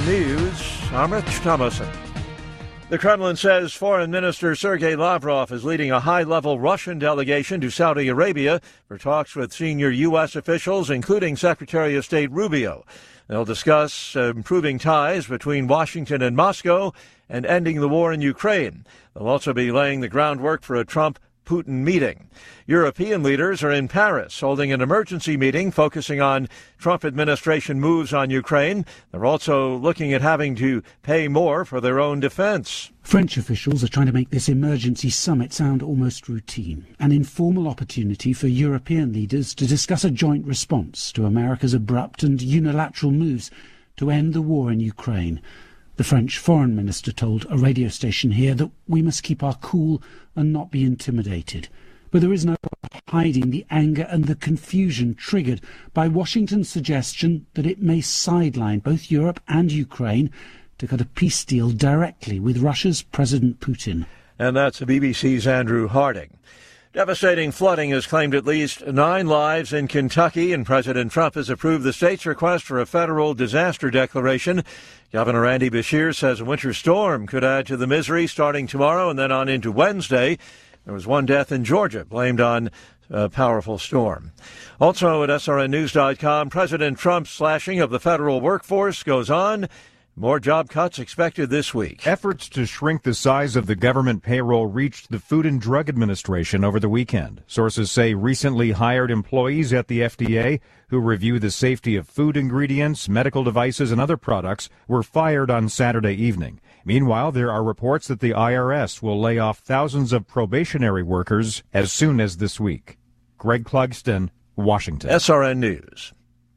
SRN News, I'm Rich Thomason. The Kremlin says Foreign Minister Sergei Lavrov is leading a high-level Russian delegation to Saudi Arabia for talks with senior U.S. officials, including Secretary of State Rubio. They'll discuss improving ties between Washington and Moscow and ending the war in Ukraine. They'll also be laying the groundwork for a Trump-Putin meeting. European leaders are in Paris holding an emergency meeting focusing on Trump administration moves on Ukraine. They're also looking at having to pay more for their own defense. French officials are trying to make this emergency summit sound almost routine, an informal opportunity for European leaders to discuss a joint response to America's abrupt and unilateral moves to end the war in Ukraine. The French foreign minister told a radio station here that we must keep our cool and not be intimidated. But there is no hiding the anger and the confusion triggered by Washington's suggestion that it may sideline both Europe and Ukraine to cut a peace deal directly with Russia's President Putin. And that's the BBC's Andrew Harding. Devastating flooding has claimed at least 9 lives in Kentucky, and President Trump has approved the state's request for a federal disaster declaration. Governor Andy Beshear says a winter storm could add to the misery starting tomorrow and then on into Wednesday. There was 1 death in Georgia blamed on a powerful storm. Also at SRNnews.com, President Trump's slashing of the federal workforce goes on. More job cuts expected this week. Efforts to shrink the size of the government payroll reached the Food and Drug Administration over the weekend. Sources say recently hired employees at the FDA who review the safety of food ingredients, medical devices, and other products were fired on Saturday evening. Meanwhile, there are reports that the IRS will lay off thousands of probationary workers as soon as this week. Greg Clugston, Washington. SRN News.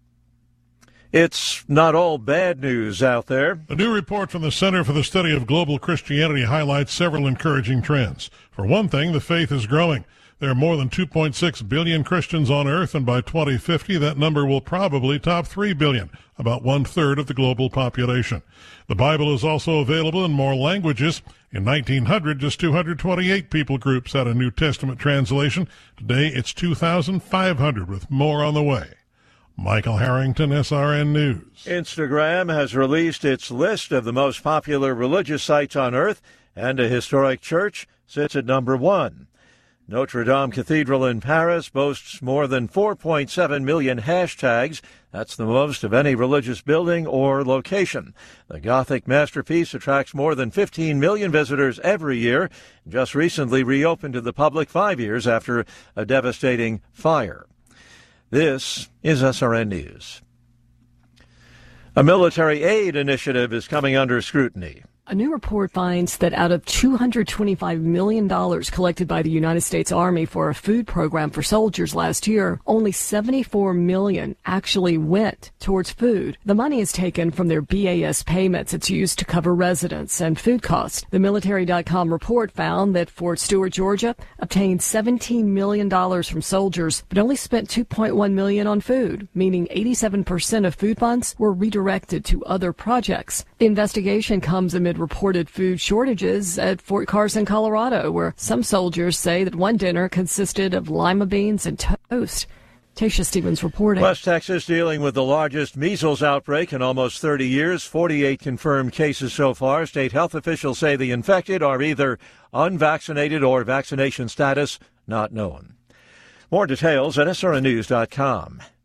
It's not all bad news out there. A new report from the Center for the Study of Global Christianity highlights several encouraging trends. For one thing, the faith is growing. There are more than 2.6 billion Christians on earth, and by 2050, that number will probably top 3 billion, about 1/3 of the global population. The Bible is also available in more languages. In 1900, just 228 people groups had a New Testament translation. Today, it's 2,500, with more on the way. Michael Harrington, SRN News. Instagram has released its list of the most popular religious sites on earth, and a historic church sits at number 1. Notre Dame Cathedral in Paris boasts more than 4.7 million hashtags. That's the most of any religious building or location. The Gothic masterpiece attracts more than 15 million visitors every year, just recently reopened to the public 5 years after a devastating fire. This is SRN News. A military aid initiative is coming under scrutiny. A new report finds that out of $225 million collected by the United States Army for a food program for soldiers last year, only $74 million actually went towards food. The money is taken from their BAS payments. It's used to cover residence and food costs. The Military.com report found that Fort Stewart, Georgia, obtained $17 million from soldiers, but only spent $2.1 million on food, meaning 87% of food funds were redirected to other projects. The investigation comes amid reported food shortages at Fort Carson, Colorado, where some soldiers say that one dinner consisted of lima beans and toast. Tasha Stevens reporting. West Texas dealing with the largest measles outbreak in almost 30 years. 48 confirmed cases so far. State health officials say the infected are either unvaccinated or vaccination status not known. More details at srnnews.com.